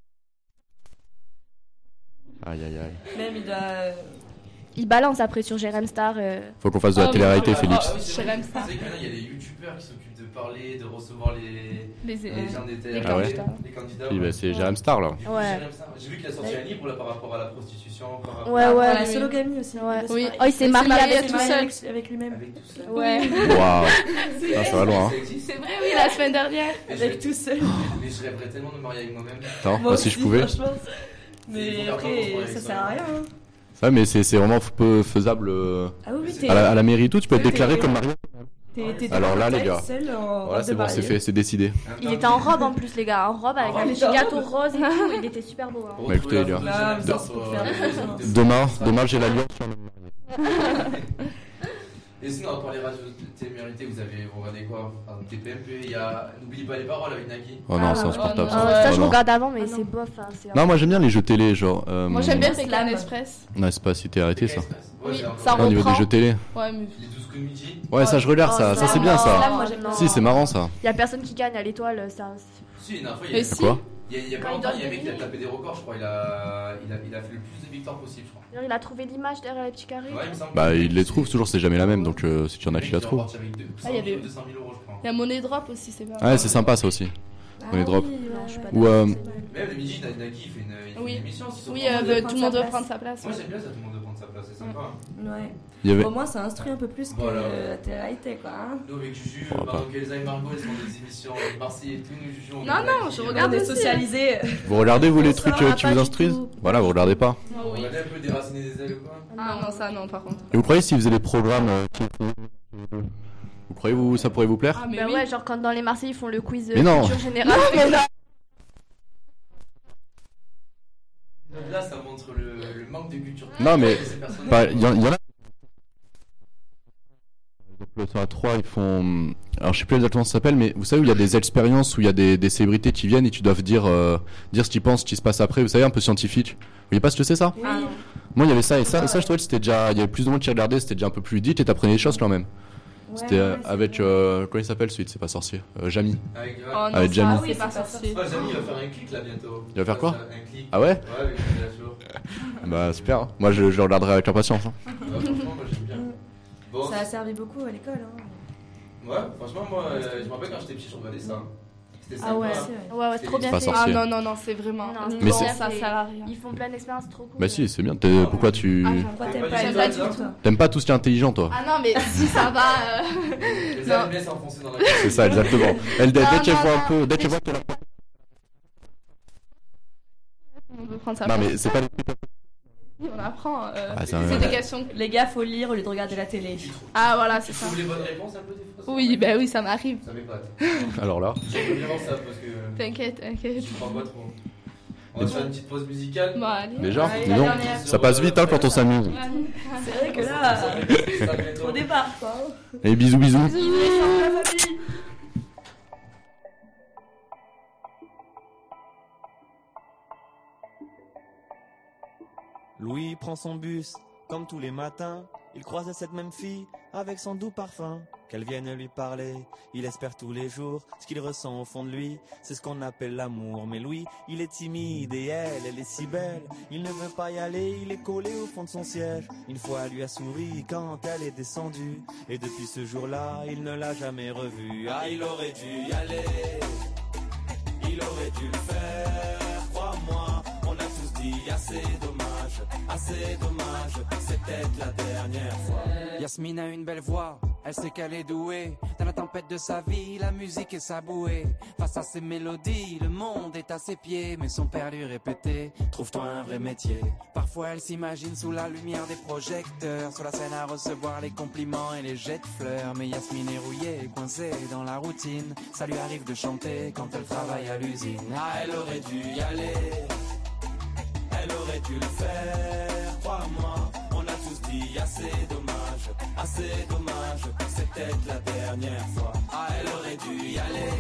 Aïe, aïe, aïe. Même il doit. Ils balancent après sur Jérém Star. euh, Faut qu'on fasse de la Oh, télé-réalité, mais- Félix. Ah oui, c'est Je vrai. l'aime Tu ça. sais que maintenant, il y a des youtubeurs qui s'occupent de parler, de recevoir les, Les les gens des télé Ah ouais les candidats. Oui, ouais. bah, c'est Jérém Star, là. Du coup, Ouais. Jérém Star, j'ai vu qu'il a sorti un livre là, par rapport à la prostitution. Par rapport Ouais, Ah, ouais. La oui. sologamie aussi. Ouais. il doit se Oui. marier. Oh, il s'est Il marié s'est avec marié Il tout s'est seul. marié avec- avec lui-même. Avec tout ça. Ouais. Waouh. Ah, ça va loin, hein. Ça existe. C'est vrai, oui, la semaine dernière. Mais Avec je- tout seul. Mais je rêverais tellement de me marier avec moi-même. Attends, Moi bah, si aussi, je pouvais. franchement. Il Mais faut faire après, attention avec ça ça. sert à rien. hein. Ouais, mais c'est, c'est vraiment peu faisable euh, Ah oui, oui, C'est- t'es. à, la, à la mairie et tout. Tu peux être Ouais, déclaré t'es- comme marié. t'es- t'es Alors là, devant les ta gars. seule en Voilà, robe c'est de bon, c'est mariée. fait, c'est décidé. Il était en robe en plus, les gars, en robe avec En un robe. petit gâteau rose et tout. Il était super beau. Hein. Bah, écoutez, les gars. Là, ça, c'est pour faire des photos. Demain, demain j'ai l'alliance sur le. Et sinon, à part les radios télé-réalité, vous avez vous regardez quoi? Enfin, T P M P, il y a N'oublie pas les paroles avec Nagui. Oh non, Ah, c'est ouais. insupportable Oh, ça. Ah, ouais. ça, Oh je non. regarde avant, mais Ah, non. c'est bof. Hein, c'est Non, moi j'aime bien les jeux télé, genre. euh, Moi, j'aime bien Slam. Pékin Express. Non, c'est pas si t'es arrêté ça. Ouais, Oui, c'est encore- ça Au niveau reprend. des jeux télé. Ouais, mais. Les douze coups de midi. Ouais, ça je regarde, Oh, ça, ça Slam, c'est bien non. ça. Slam, moi, j'aime bien. Si, c'est marrant ça. Il y a personne qui gagne à l'étoile. c'est un- Si, une dernière fois, il y Mais a, si. Quoi? il y a, il y a pas Quand il longtemps, donne il y a un des mec qui a lignes. tapé des records, je crois. Il a, il a, il a fait le plus de victoires possible, je crois. Genre, il a trouvé l'image derrière les petits carrés. Ouais, il me semble. Bah, il les trouve toujours, c'est jamais la même, donc euh, si tu en as Le qui mec, la il est trouvent. reparti avec deux- Ah, il y avait- deux cent mille euros, je crois. Il y a Money Drop aussi, c'est pas Ouais, c'est sympa ça aussi. Ah On les drop. oui, ouais, Non, je suis pas Ou, euh, d'accord. Même le midi, Nagui il fait une, il fait Oui. une émission aussi sur Oui, France euh, deux. bah, prendre tout le sa monde doit place. prendre sa place. Moi, ouais. j'aime bien ça, tout le monde doit prendre sa place, c'est sympa. Ouais. Il y avait. Au moins, ça instruit un peu plus que Voilà. la télé-réalité, quoi. hein. Nous, avec Juju, Oh, pendant pas. qu'Elsa et Margot, elles font des émissions avec Marseille et tout, nous, Juju, on Non, regarde non, Nagui, je euh, regarde On est aussi, socialisés. Vous regardez vous les On trucs saura euh, qui pas vous du instruisent? tout. Voilà, vous regardez pas. Ah On oui. regardait un peu déraciner des ailes ou quoi? Ah non, ça non, par contre. Et vous croyez s'ils faisaient des programmes euh, qui- Vous croyez vous ça pourrait vous plaire? Ah, mais Bah oui. ouais, genre quand dans les Marseillais ils font le quiz Mais non. culture générale. Là, ça montre le, le manque de culture. Non, mais- de ces personnes. Bah, il y, en il y en a. Donc, le temps à trois, ils font. Alors, je sais plus exactement ce que ça s'appelle, mais vous savez où il y a des expériences où il y a des, des célébrités qui viennent et qui doivent dire, euh, dire ce qu'ils pensent, ce qui se passe après. Vous savez, un peu scientifique. Vous voyez pas ce que c'est ça? Oui. Ah non. Moi, il y avait ça et ça. Et ça, je trouvais que c'était déjà. Il y avait plus de monde qui regardait, c'était déjà un peu plus ludique et t'apprenais des choses quand même. Ouais, C'était euh, ouais, c'est avec. vrai. Euh, comment il s'appelle celui de C'est pas sorcier euh, Jamy. Avec, ouais. Oh non, Avec ça, Jamie. c'est pas Ah oui, sorcier. Ouais, Jamie, il va faire un clic là bientôt. Il va faire quoi? Un clic. Ah ouais? Ouais, avec la show. Bah, super. hein. Moi, je, je le regarderai avec impatience. hein. Ouais, franchement, moi j'aime bien. Bon, Ça a servi beaucoup à l'école. Hein. ouais, franchement, moi, euh, je me rappelle quand j'étais petit, je regardais ça. C'était sympa. Ah ouais. Ouais. Ouais, ouais, c'est trop bien Pas fait. sorcier. Ah non, non, non, c'est vraiment. Non, Non, Mais ça c'est- sert à rien. Ils font plein d'expériences trop cool. Bah, si, c'est bien. T'es- Pourquoi tu. Ah, Pourquoi T'aimes t'aimes pas pas les les étoiles, adultes, toi toi? T'aimes pas tout ce qui est intelligent, toi? Ah non, mais si ça va. euh, Les Non. aiment bien s'enfoncer dans la C'est ça, exactement. Elle, dès, Non, dès qu'elle non, voit un non. peu. Dès qu'elle voit qu'elle a. On peut prendre sa Non, place. mais c'est pas les. On apprend. euh, Ah, c'est un- c'est des questions. Les gars, faut lire au lieu de regarder la télé. Ah voilà, c'est ça. Vous voulez bonnes réponses un peu des fois? Oui, ben oui, ça m'arrive. Ça m'épate. Alors là. J'aimerais bien voir ça parce que T'inquiète, t'inquiète. je crois pas trop. On va se faire une petite pause musicale. Bon, allez. Déjà, Allez, dis la donc, dernière. ça passe vite hein, quand on s'amuse. C'est vrai que là, au départ, quoi. Et bisous bisous. La famille. Louis prend son bus, comme tous les matins. Il croise cette même fille, avec son doux parfum. Qu'elle vienne lui parler, il espère tous les jours. Ce qu'il ressent au fond de lui, c'est ce qu'on appelle l'amour. Mais Louis, il est timide et elle, elle est si belle. Il ne veut pas y aller, il est collé au fond de son siège. Une fois, elle lui a souri quand elle est descendue. Et depuis ce jour-là, il ne l'a jamais revue. Ah, il aurait dû y aller, il aurait dû le faire, crois-moi. On a tous dit assez dommage, assez dommage, c'est peut-être la dernière fois. Yasmine a une belle voix, elle sait qu'elle est douée. Dans la tempête de sa vie, la musique est sa bouée. Face à ses mélodies, le monde est à ses pieds. Mais son père lui répétait, trouve-toi un vrai métier. Parfois elle s'imagine sous la lumière des projecteurs, sur la scène à recevoir les compliments et les jets de fleurs. Mais Yasmine est rouillée, coincée dans la routine. Ça lui arrive de chanter quand elle travaille à l'usine. Ah, elle aurait dû y aller, elle aurait dû le faire, crois-moi. On a tous dit assez dommage, assez dommage, c'est peut-être la dernière fois. Ah, elle aurait dû y aller,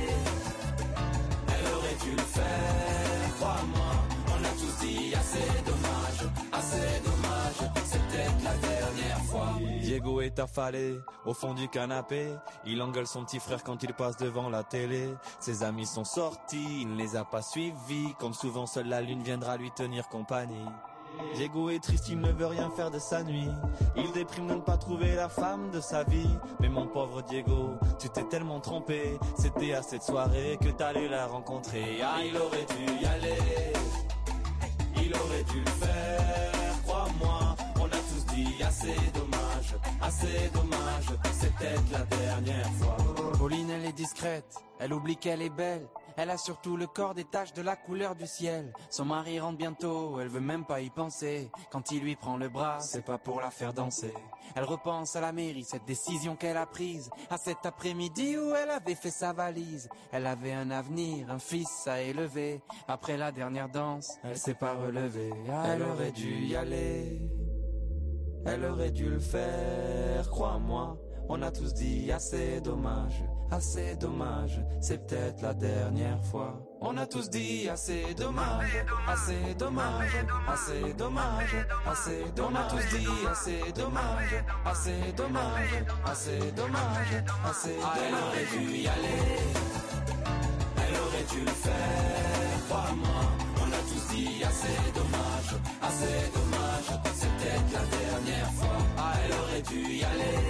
elle aurait dû le faire, crois-moi. On a tous dit assez dommage, assez dommage, c'est peut-être la dernière fois. Diego est affalé au fond du canapé. Il engueule son petit frère quand il passe devant la télé. Ses amis sont sortis, il ne les a pas suivis. Comme souvent, seule la lune viendra lui tenir compagnie. Diego est triste, il ne veut rien faire de sa nuit. Il déprime de ne pas trouver la femme de sa vie. Mais mon pauvre Diego, tu t'es tellement trompé. C'était à cette soirée que t'allais la rencontrer. Ah, il aurait dû y aller, il aurait dû le faire, crois-moi. On a tous dit assez dommage, assez dommage, c'est peut-être la dernière fois. Pauline, elle est discrète, elle oublie qu'elle est belle. Elle a surtout le corps des taches de la couleur du ciel. Son mari rentre bientôt, elle veut même pas y penser. Quand il lui prend le bras, c'est pas pour la faire danser. Elle repense à la mairie, cette décision qu'elle a prise. À cet après-midi où elle avait fait sa valise. Elle avait un avenir, un fils à élever. Après la dernière danse, elle s'est pas relevée. Ah, Elle aurait dû y aller, elle aurait dû le faire, crois-moi. On a tous dit assez dommage, assez dommage, c'est peut-être la dernière fois. On a tous dit assez dommage, assez dommage, assez dommage, assez dommage. On a tous dit assez dommage, assez dommage, assez dommage, assez dommage. Elle aurait dû y aller, elle aurait dû le faire, crois-moi. On a tous dit assez dommage, assez dommage, c'est peut-être la dernière fois. Ah, elle aurait dû y aller,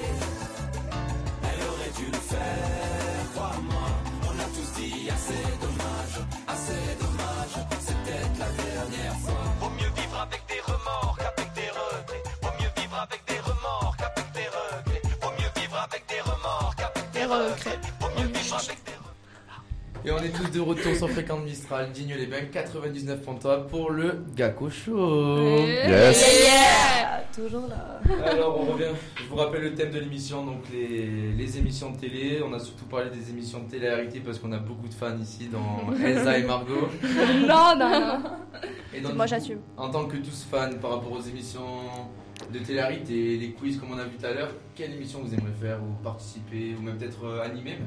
elle aurait dû le faire, crois-moi. On a tous dit assez dommage, assez dommage, c'est peut-être la dernière fois. Vaut mieux vivre avec des remords qu'avec des regrets. Vaut mieux vivre avec des remords qu'avec des regrets. Vaut mieux vivre avec des remords qu'avec des regrets. Vaut mieux vivre avec des Et on est tous de retour sur Fréquence Mistral, Digne-les-Bains, quatre-vingt-dix-neuf point trois pour le Gakko Show. Yes. Yeah, toujours là. Alors on revient, je vous rappelle le thème de l'émission, donc les, les émissions de télé. On a surtout parlé des émissions de télé-réalité parce qu'on a beaucoup de fans ici dans Elsa et Margot. Non, non, non. Et donc, Moi du coup, j'assume. en tant que tous fans par rapport aux émissions de télé-réalité, les quiz comme on a vu tout à l'heure, quelle émission vous aimeriez faire ou participer ou même peut-être euh, animer même?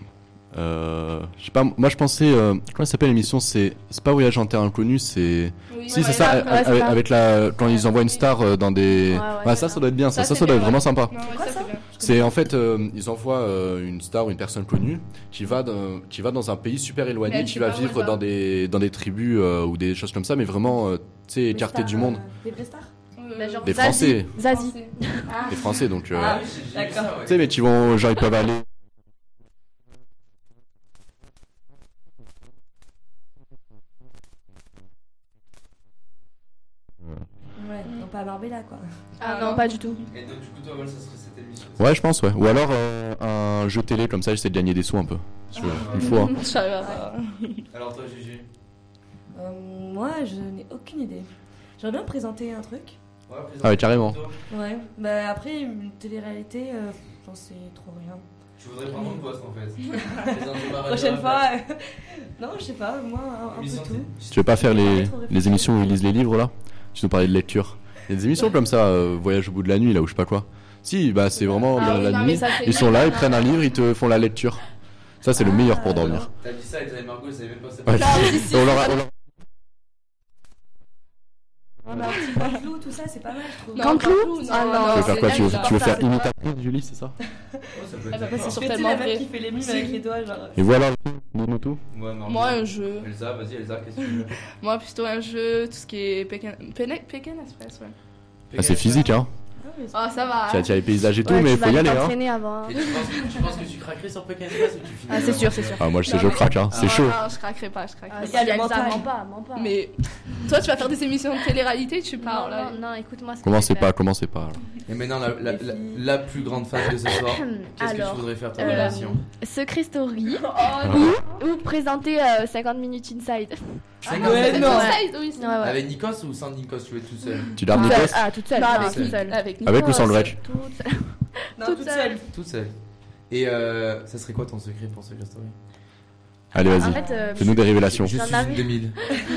Euh, je sais pas, moi je pensais, euh, comment ça s'appelle l'émission? C'est c'est pas Voyage en terre inconnue, c'est. Oui. Si, Ouais, c'est ça, là, avec, ouais, c'est avec- ça. avec la. Quand ils envoient une star euh, dans des. Ouais, ouais, Ouais, c'est ça, ça. ça doit être bien, ça, ça, c'est ça doit être bien, vraiment ouais. sympa. Non, ouais, Quoi, ça, ça c'est bien. C'est en fait, euh, ils envoient euh, une star ou une personne connue qui va dans, qui va dans un pays super Mais éloigné, elle qui sait va pas où vivre elle va. dans des, dans des tribus euh, ou des choses comme ça, mais vraiment, euh, tu sais, Des écarté stars, du monde. euh, Des vraies stars. Euh, Bah, genre Des Zazie. Français, Zazie. des Français, donc. euh, Ah, oui, j'ai- j'ai vu ça, ouais. Tu sais, mais qui vont, genre, ils peuvent aller. Ouais, non pas à Marbella quoi. Ah non, pas du tout. Et donc du coup toi Val, ça serait cette émission? Ouais, je pense, ouais. Ou alors euh, un jeu télé comme ça, j'essaie de gagner des sous un peu. Parce que, il faut, hein. Je savais pas. Alors toi Gigi? Euh, moi je n'ai aucune idée. J'aimerais bien présenter un truc. Ouais, Ah ouais, carrément. Ouais. Bah après, une télé-réalité, euh, j'en sais trop rien. Tu voudrais prendre mon poste en fait. Présenter ma radio Prochaine à la fois. place. euh, non, je sais pas, moi, un, un Émission peu tout. Si tu veux pas faire les, Trop réfléchi. les émissions où ils lisent les livres là, tu nous parlais de lecture. Il y a des émissions comme ça, euh, Voyage au bout de la nuit là ou je sais pas quoi. Si, bah c'est vraiment Ah la, oui, la non, mais nuit. ça, c'est Ils sont là, ils bien. prennent un livre, ils te font la lecture. Ça c'est le meilleur pour dormir. T'as dit ça et t'avais Margot, elle savait même pas ça. Ouais. Non, si, si, On leur a- on leur- Ouais, mais un petit Canteloup, tout ça, c'est pas mal, je trouve. Non, Canteloup Canteloup, Ah non, non, Tu veux faire c'est quoi tu veux, nul, tu veux ça, faire c'est pas- imitatrice Julie, c'est ça Oh, ça peut Ah être bah, sympa. c'est Je sur fais tellement la meuf vrai. qui fait les mimes Si. avec les doigts, genre. Et voilà, dis-nous tout. Ouais, Margot. Moi, un jeu. Elsa, vas-y Elsa, qu'est-ce que tu veux? Moi, plutôt un jeu, tout ce qui est Pékin, Pékin, Pékin Express, ouais. Ah, c'est physique hein. Ah, ça va. Tu as, tu as les paysages et tout, Ouais, mais tu faut vas y aller hein. t'entraîner avant. Et tu penses, que, tu penses que tu craquerais sur Pékin Express ou tu finis Ah, c'est sûr, c'est sûr. Ah moi je sais, Non, je mais- craque hein, c'est Ah, chaud. Non, je craquerai pas, je craquerai Ah, pas. si, y a le Elsa, mental. mens pas, mens pas. Mais toi, tu vas faire des émissions de télé-réalité, tu non, parles. là. non, non, écoute-moi ce que Commencez je vais pas, faire. commencez pas. alors. Et maintenant, la, la, la, la plus grande fan de ce soir, qu'est-ce que tu Alors, voudrais faire ta euh, relation? Secret Story Oh, ou présenter euh, cinquante minutes inside. cinquante ouais, minutes. non. Ouais. Inside, oui, c'est Ouais, ouais. Avec Nikos ou sans Nikos, tu veux être tout seul? Tu larmes Toute Nikos seule. Ah, toute seule. Non, Non, avec, toute Ni- seule. avec Avec ou sans le Nikos. rec Toute seule. Non, Toute toute seule. seule. Toute seule. Et euh, ça serait quoi ton secret pour Secret Story? Allez En vas-y, fait, euh, fais-nous des révélations. Je J'en suis avais- une deux mille.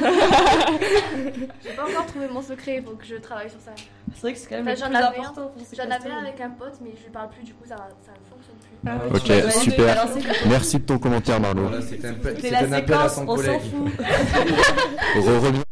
j'ai pas encore trouvé mon secret, il faut que je travaille sur ça. C'est vrai que c'est quand même Enfin, le j'en plus avais important pour Secret J'en avais Story. un avec un pote, mais je lui parle plus, du coup ça, ça ne fonctionne plus. Ah ouais, Ok, tu vas super. valider, balancer. Merci de ton commentaire Marlo. Voilà, c'est un, peu- C'est c'est la un appel à séquence, son on s'en collègue. fout. Re- reviens.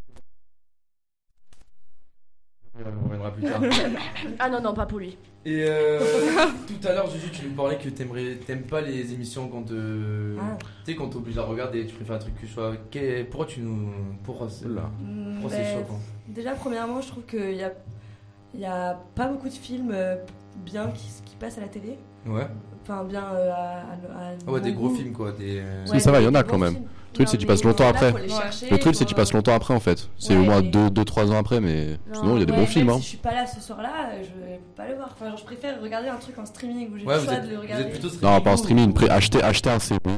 On reviendra plus tard. Ah non, non, pas pour lui. Et euh, tout à l'heure, Juju, tu nous parlais que t'aimerais, t'aimes pas les émissions qu'on te. Ah. Tu sais, qu'on t'oblige à regarder, tu préfères un truc que je sois. Qu'est- Pourquoi tu nous. Pourquoi c'est là Mm, Pourquoi c'est ben, choquant? Déjà, premièrement, je trouve qu'il y a, il y a pas beaucoup de films euh, bien qui, qui passent à la télé. Ouais. Enfin, bien euh, à, à, à Ah ouais, des mon gros goût. films quoi. Des. euh, Si, ça va, il y en a des quand bons même. films. Le truc, Non, c'est que tu mais passes longtemps là, après. faut les chercher, Le truc, c'est faut, que tu passes euh, longtemps après en fait. C'est Ouais, au moins mais- deux trois ans après, mais Non, sinon il y a des Ouais, bons même films. Hein. Si je suis pas là ce soir-là, je vais pas le voir. Enfin, genre, je préfère regarder un truc en streaming où j'ai Ouais, le vous choix êtes, de le vous regarder. êtes plutôt Non, streaming pas en ou- streaming, pré- acheter, acheter un C D.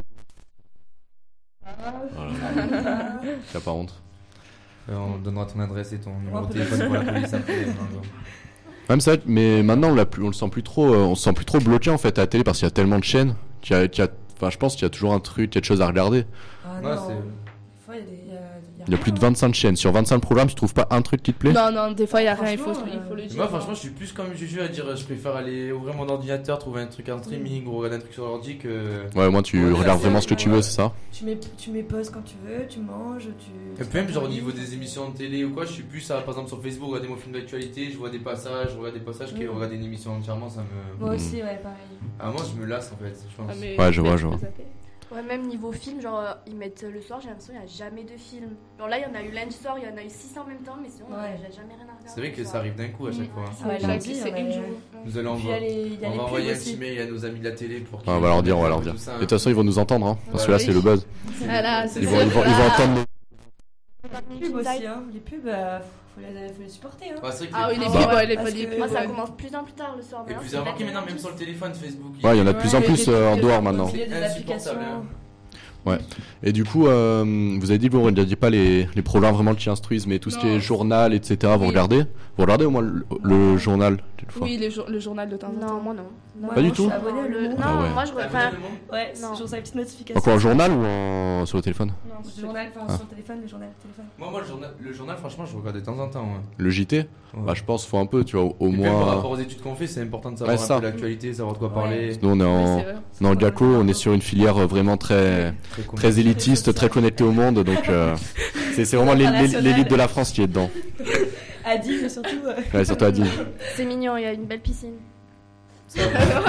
Ah. Voilà. T'as pas honte. Euh, on donnera ton adresse et ton numéro Ouais, de peut-être. téléphone pour la police après. Margot. Même ça, mais maintenant on, l'a plus, on le sent plus trop, euh, on se sent plus trop bloqué en fait à la télé parce qu'il y a tellement de chaînes. Qu'il y a, qu'il y a- enfin, je pense qu'il y a toujours un truc, quelque chose à regarder. Ah Ouais, non. c'est- Des fois, il y a des- il y a- il y a Il y a plus de rien. vingt-cinq chaînes. Sur vingt-cinq programmes, tu trouves pas un truc qui te plaît? Non, non, des fois, il y a rien, il faut, Franchement, il faut le euh, dire. Moi, franchement, je suis plus comme Juju à dire je préfère aller ouvrir mon ordinateur, trouver un truc en streaming ou regarder un truc sur l'ordi que. Ouais, moi tu Ouais, regardes c'est- vraiment ce que tu ouais. veux, c'est ça? Tu mets, tu mets pause quand tu veux, tu manges, tu. Et puis même genre au niveau des émissions de télé ou quoi, je suis plus à, par exemple sur Facebook, regarder mon film d'actualité, je vois des passages, je regarde des passages, que Mm. regarder une émission entièrement, ça me. Moi aussi, ouais, pareil. Ah, moi je me lasse en fait, je pense. Ah, mais- Ouais, je vois, mais je tu vois. peux zapper. Ouais, même niveau film, genre euh, ils mettent euh, le soir, j'ai l'impression qu'il n'y a jamais de film. Genre là, il y en a eu lundi soir, il y en a eu six en même temps, mais sinon, Ouais. il n'y a jamais rien à regarder. C'est vrai que le ça soir. arrive d'un coup à chaque Mm. fois. Ah ouais, Chaque- lundi, c'est on a- une journée. Nous allons Puis il y a les, il y a on les va pubs envoyer un aussi. petit mail à nos amis de la télé pour qu'ils Ouais, on va leur dire, on va leur tout dire. ça, Et hein. de toute façon, ils vont nous entendre, hein, parce que là, Ouais. c'est le buzz. Voilà, c'est Ils vont, ils vont, ils vont entendre. nos- Les pubs aussi, hein. Les pubs, euh, faut, les, faut les supporter. Hein. Ouais, c'est vrai que Ah oui, les pubs, pubs, ouais, ouais, les parce pas des que- pubs. Moi, ça ouais. commence plus en plus tard le soir. Et maintenant, plus c'est remarqué maintenant maintenant, même sur le téléphone, Facebook. Ouais, il y en a de plus en Ouais, plus des euh, en trucs dehors de- maintenant. Il y a des Insupportable, applications. hein. Et du coup, euh, vous avez dit que vous ne regardiez pas les, les programmes vraiment qui instruisent, mais tout ce qui Non. est journal, et cetera. Vous Oui. regardez? Vous regardez au moins le, le journal, quelquefois? Oui, les jour- le journal de temps en Non, temps. moi non. Moi, Pas du non, tout. Je suis abonnée à Le- Le Monde. Non, Ah ouais. moi je T'as enfin, abonné le monde Ouais, Non. toujours sa petite notification. Quoi, en journal ou en... sur le téléphone? Non, le journal, enfin Ah. sur le téléphone, le journal, le téléphone. Moi, moi le, journal, le journal, franchement, je regarde de temps en temps. Ouais. Le J T? Ouais. Bah, je pense qu'il faut un peu, tu vois, au, au Et puis, par moins. rapport aux études qu'on fait, c'est important de savoir Ouais, un ça. peu l'actualité, savoir de quoi Ouais. parler. Nous, on est Oui, en, c'est vrai. on est en Diaco, on est sur une filière euh, vraiment très, Très con. très élitiste, très connectée au monde, donc euh, c'est c'est vraiment l'é- l'é- l'élite de la France qui est dedans. Adi, surtout. euh, Ouais, surtout à dire. c'est mignon, il y a une belle piscine. D'accord.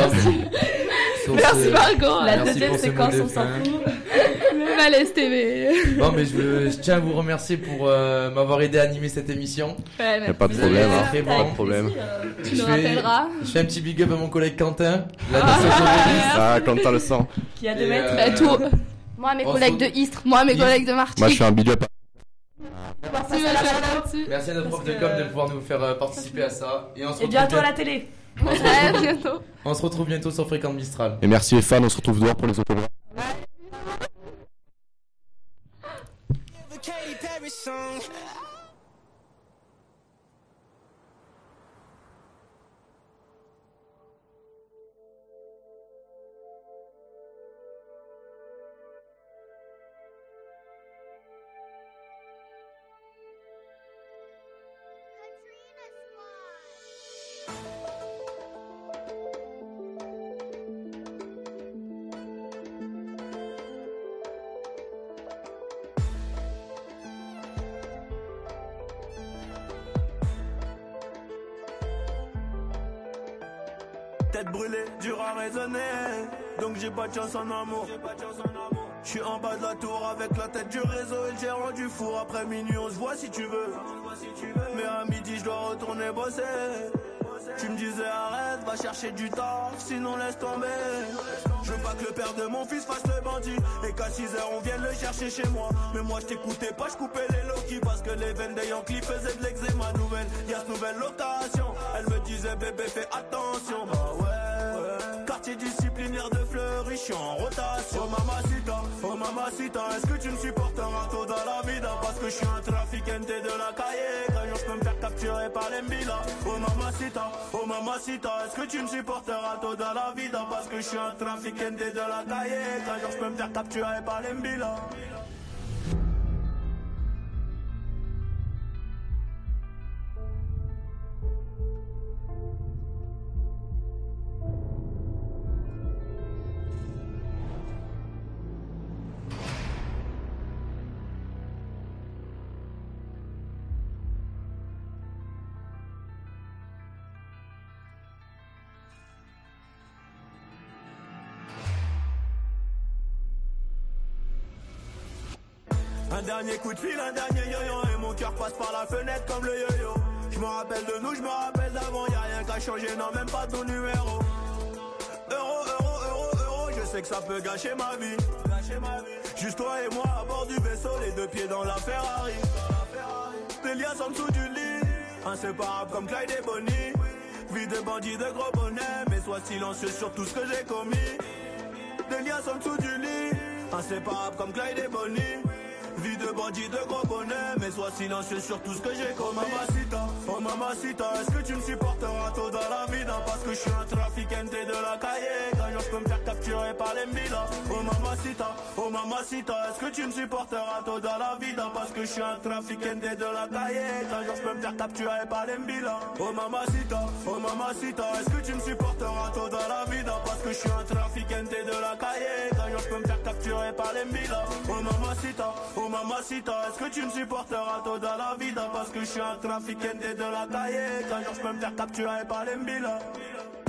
Sur Merci ce- Margot. La Merci deuxième pour ce séquence, mot de on s'en fin. fout. Malaise T V. Bon, mais je, veux- je tiens à vous remercier pour euh, m'avoir aidé à animer cette émission. Ouais, Y a pas de Vous problème, avez hein. très Pas bon. de problème. tu Je nous fais- rappelleras. Je fais un petit big up à mon collègue Quentin. La Ah, nation journaliste. Ah, quand t'as le sang. Qui a Et, deux mètres. euh, Bah, tout. Moi, à mes On collègues se- de Istres. Moi, mes Yves. collègues de Martinique. Moi, je fais un big up. Merci, ma chérie, là-dessus. Merci à notre Parce prof de que- com de pouvoir nous faire euh, participer à ça. Et on se Et retrouve, bientôt à bien- la télé. Ouais, bientôt. on se retrouve bientôt sur Fréquente Mistral. Et merci les fans, on se retrouve dehors pour les autographes. Katy Perry song. tête brûlée, dur à raisonner. Donc j'ai pas de chance en amour. Je suis en bas de la tour avec la tête du réseau et le gérant du four. Après minuit on se voit si tu veux. Mais à midi je dois retourner bosser. Tu me disais arrête, va chercher du taf, sinon laisse tomber. Je veux pas que le père de mon fils fasse le bandit et qu'à six heures on vienne le chercher chez moi. Mais moi je t'écoutais pas, je coupais les Loki parce que les veines des Yankees faisaient de l'eczéma. Nouvelle, y'a cette nouvelle location. Elle me disait bébé fais attention. Bah ouais, ouais. Quartier disciplinaire de Fleury, je suis en rotation. Oh mamacita, oh mamacita, est-ce que tu me supportes un râteau dans la vida? Parce que je suis un trafiquante de la cahier. Un jour je peux me faire capturer par les mbila. Oh mamacita, oh mamacita, est-ce que tu me supportes un râteau dans la vida? Parce que je suis un trafiquante de la cahier. Un jour je peux me faire capturer par les mbila. Un dernier coup de fil, un dernier yo-yo et mon cœur passe par la fenêtre comme le yo-yo. Je me rappelle de nous, je me rappelle d'avant, y'a rien qu'à changer, non même pas ton numéro. Euro, euro, euro, euro, je sais que ça peut gâcher ma vie. Juste toi et moi à bord du vaisseau, les deux pieds dans la Ferrari. Des liasses en dessous du lit, inséparables comme Clyde et Bonnie. Vie de bandit de gros bonnet, mais sois silencieux sur tout ce que j'ai commis. Des liasses en dessous du lit, inséparables comme Clyde et Bonnie. Vie de bandit de gros bonnet, mais sois silencieux sur tout ce que j'ai commis. Oh mamacita, oh mamacita, est-ce que tu me supportes un râteau dans la vida? Parce que je suis un trafiquante de la cahier. Un jour je peux me faire capturer par les mbila. Oh mamacita, oh mamacita, est-ce que tu me supportes un râteau dans la vida? Parce que je suis un trafiquante de la cahier. Un jour je peux me faire capturer par les mbila. Oh mamacita, oh mamacita, est-ce que tu me supportes un râteau dans la vida? Parce que je suis un trafiquante de la cahier. Un jour je peux me faire capturer par les mbila. Oh mamacita, oh mamacita, est-ce que tu me supportes un râteau dans la vida? Parce que je suis un trafiquante de la cahier. Un jour je peux me faire capturer par les mbila.